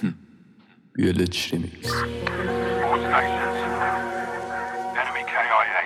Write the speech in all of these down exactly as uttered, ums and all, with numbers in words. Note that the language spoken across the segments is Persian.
Village Remix. All stations. Enemy K I A.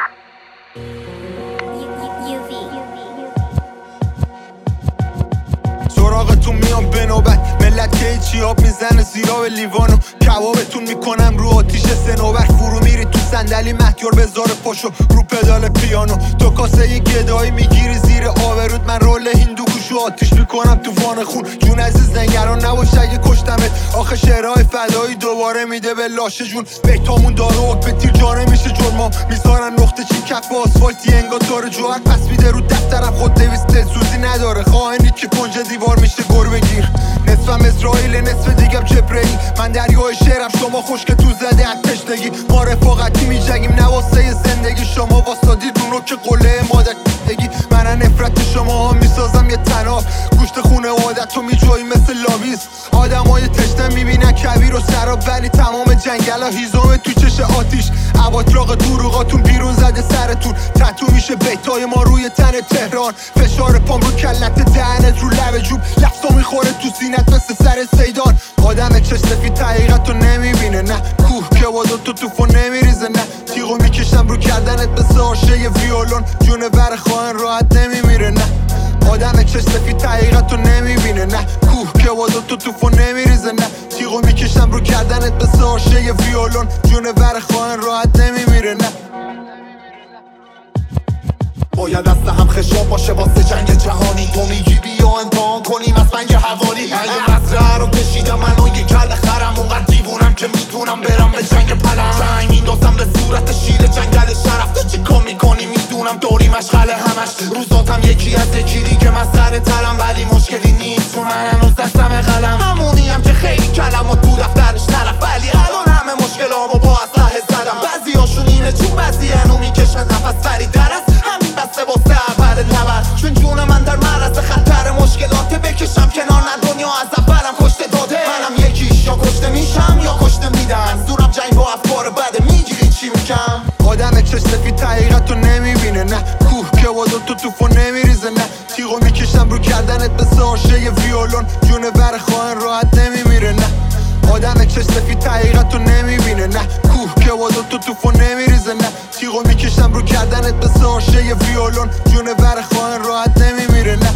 سراغتون میام به نوبت ملت که چی آب میزنه زیرا به لیوانو کبابتون میکنم رو آتیش سنوبر فرو میری تو صندلی مهیار بذار پاشو رو پدال پیانو تو کاسه یه گدایی میگیری زیر آبرود من رول هندو کوشو آتیش میکنم تو وان خون جون عزیز نگران نباش اگه کشتمت آخه شعرهای فدایی دوباره میده به لاشه جون بیتامون داره حک به تیر جانه میشه جرما میذارن نقطه چین کف آسفالتی انگار داره جوهر پس میده رو دفترم خود دویست دلسوزی نداره خواهنی که کنج دیوار میشه گربه گیر نصفم اسرائیل نصف دیگم جبرئیل من دریای شعرم شما خوش که تو زده از تشنگی ما رفاقتی میجنگیم نواسه زندگی شما واسادید اون رو که قله مادر بگی من نفرت شما ها میسازم یه تناب گوشت خونه عادت تو میجایی مثل لاویز آدم های تشنه میبینن کبیر و سراب ولی تمام جنگل ها هیزامه تو چش آتیش عباطراق دروغاتون بیرون زده سرتون تتو میشه بیتای ما روی تن تهران فشار پام رو کلت دهنت رو لب جوب لفظا میخوره تو سینت مثل سر سیدان آدم چش سفید حقیقت رو نمیبینه نه کوه که وادو تو توفو نمیریزه نه تیغو میکشم رو کردنت مثل آشه ی ویولون جون بر خواهن راحت نمیمیره نه آدم چش سفید حقیقت رو نمیبینه نه کوه که وادو تو توفو نمیریزه نه تیغو میکشم رو کردنت مثل آشه ی ویولون جون بر خواهن راحت نمیمیره نه باید دست هم خشاب باشه واسه جنگ جهانی تو میگی بیا امتحان کنیم از بنگ حوالی اگه مزرعه رو کشیدم منو یه کل خرم اونقدر دیوونم که میتونم برم به جنگ پلم جنگ میندازم به صورت شیر جنگل شرف تو چی کار میکنی میدونم دوری مشغله همش روزاتم یکی از یکی دیگه مسخره ترم ولی مشکلی نیست چون من هنوز دستم قلم همونیم که خیلی کلمات تو دفترش طرف ولی الان همه مشکلامو با اسلحه زدم بعضی هاشون اینه چون بعضی هنو میکشن نفس فری درست بسته واسه اول نبر چون جون من در معرض خطر مشکلات بکشم کنار نه دنیا از اولم کشته داده منم یکیش یا کشته میشم یا کشته میدن زورم جنگ با افکار بده میگیری چی میکم آدم چش سفید حقیقت رو نمیبینه نه کوه که وادو تو توفو نمیریزه نه تیغو میکشم رو کردنت مثل آشه ی ویولون جون بر خواهن راحت نمیمیره نه آدم چش سفید حقیقت رو نمیبینه نه کوه که وادو تو توفو نمیریزه نه تیغو میکشم رو کردنت مثل آشه ی ویولون جون بر خواهن راحت نمیمیره نه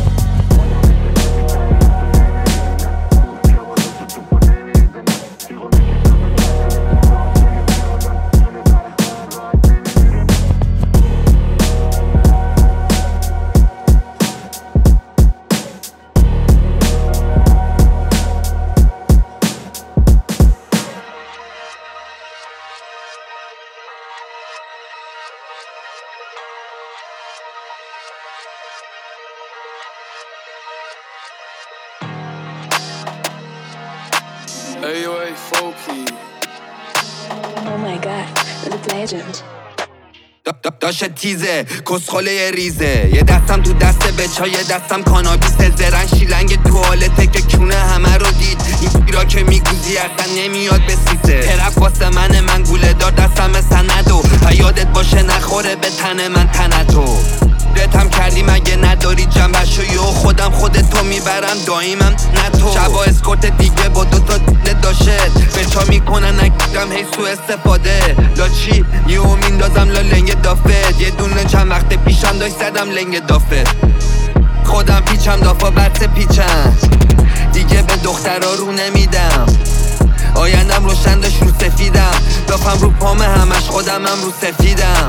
A O A Folky. Oh my god, the legend. داشته تیزه کسخله ریزه یه دستم تو دست بچا یه دستم کانابیس زرن شیلنگ توالته که کونه همه رو دید این پیرا که میگوزی اصلا نمیاد به سیسه طرف واسه من من گوله دار دستم سندو و یادت باشه نخوره به تن من تنتو رتم کردی مگه نداری جنبشو یو خودم خودتو میبرم دایمم نه تو شبا اسکورت دیگه با دوتا دله داشت بچا میکنن نکیدم هی سو استفاده لاچی یهو میندازم لا لنگ دافت یه دونه چند وقت پیشم داشت زدم لنگ دافت خودم پیچم دافا بس پیچم دیگه به دخترا رو نمیدم آیندم روشن داشت رو سفیدم دافم رو پامه همش خودمم رو سفیدم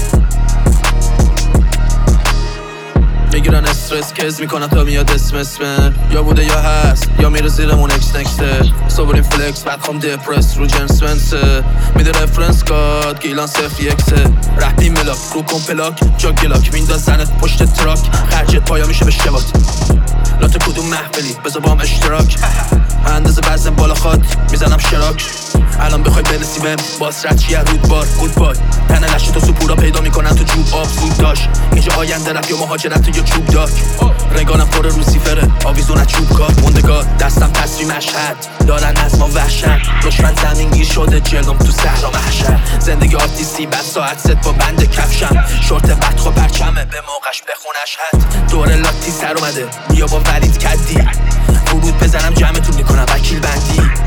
میگیرن استرس کز میکنن تا میاد اسم اسمه یا بوده یا هست یا میره زیرمون اکس نکسته صبرین فلکس بعد خوام دپرس رو جنس ونسه میده رفرنس کاد گیلان صفر یکسه رهدی ملاک رو کن پلاک جا گلاک مینداز زنت پشت تراک خرجت پایا میشه به شبات لات کدوم محفلی بذار با هم اشتراک اندازه وزن بالا خواد میزنم شراک الان بخوای برسی بهم باسرت چیه رودبار گودبای تنه لشت تو سپورا پیدا میکنن تو جوب آب زود داشت اینجا آینده رفت یا مهاجرت یا چوب داک رگانم پر روسیفره آویزون از چوب کار موندگار دستم تصویر مشهد دارن از ما وحشت دشمن زمین گیر شده جلوم تو صحرا محشر زندگی آرتیستی بعد ساعت ست با بند کفشم شورت بدخو پرچمه به موقعش بخونش حد دور لاتی سر اومده بیا با ولید کدی ورود بزنم جمعتون میکنم وکیل بندی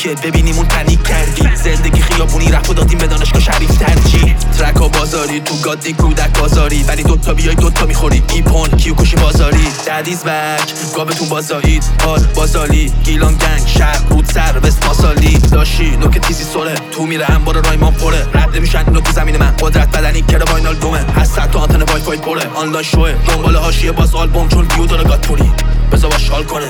که ببینیمون پنیک کردی زندگی خیابونی رفت و دادیم به دانشگاه شریف ترجیح ترک و بازاری تو گادی کودک بازاری ولی دوتا بیای دوتا میخوری ایپون کیو کشی بازاری ددیز بک گابتون بازایید حال بازالی گیلان گنگ شهر رود سر وست ماسالی داشی نوک تیزی سوله تو میره انبار رایمان پره رد نمیشن اینو تو زمین من قدرت بدنی کره واینال دومه هست تو آنتن وای فای پره آنلاین شوه دنبال حاشیه باز آلبوم چون ویو داره گاتوری بذار باش شال کنه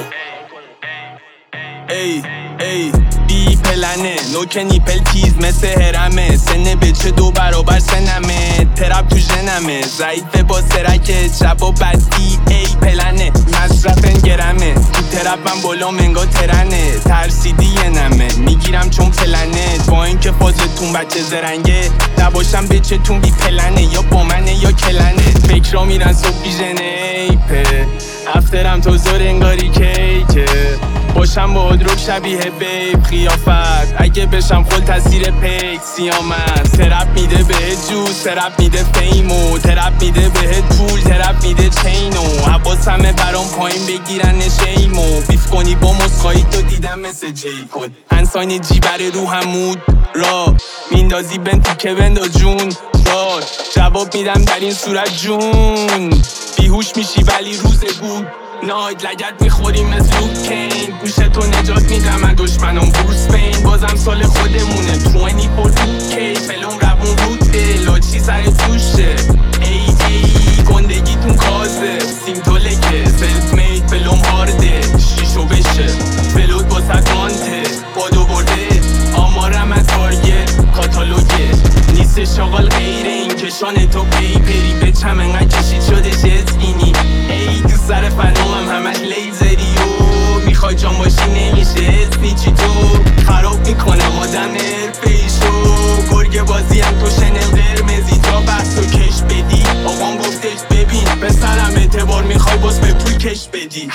ای ای بی پلنه نوک نیپل تیز مثل هرمه سنه بچه دو برابر سنمه ترپ تو جنمه ضعیفه با سرکه شب و بدی ای پلنه مصرف انگرمه تو ترپ من بالا منگا ترنه ترسیدی یه نمه میگیرم چون پلنه با اینکه فازتون بچه زرنگه نباشم بچه‌تون بی پلنه یا با منه یا کلنه فکرا میرن صبح بیژنه ای په افترم تو زور انگاری کیکه باشم با ادروک شبیه بیب خیافت اگه بشم خل تاثیر پیک سیامت ترپ میده بهت جوز ترپ میده فیمو ترپ میده بهت پول ترپ میده چینو حواس همه برام پایین بگیرن شیمو بیف کنی با مسخایی تو دیدم مثل جی کد انسان جی بره رو همود را میندازی بنتی که بندا جون دار جواب میدم در این صورت جون بیهوش میشی ولی روز بود ناید لگت میخوریم مثل لوکین گوشتو نجات میدم من دشمنم بروس بین بازم سال خودمونه بیست و چهار کی فلون روون روده لاچی سر توشه ای ای گندگیتون کازه سیمتولکه سلف مید فلوم هارده شیشو بشه فلوت با سکانته بادو برده آمارم از تارگت کاتالوگه نیست شاغل غیر این کشان تو پیپری به چم انقدر کشید شده شد اینی ای تو سر فنوم همش لیزری و میخوای جان باشی نمیشه اسنیچی تو خراب میکنم آدم حرفه‌ایشو گرگ بازی هم تو شنل قرمزی تا بحث و کش بدی آقام گفتش ببین پسرم اعتبار میخوای باز به پول کش بدی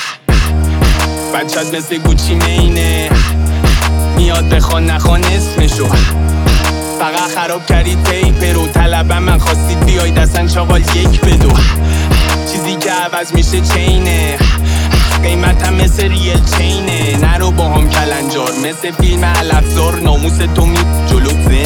بچت مثل گوچی مینه میاد بخوان نخوان اسمشو فقط خراب کردید پیپر رو طلبم من خواستید بیای دستن چاقال یک بدو چیزی که عوض میشه چینه قیمتم مثل ریل چینه نرو با هم کلنجار مثل فیلم علفزار ناموس تو می جلو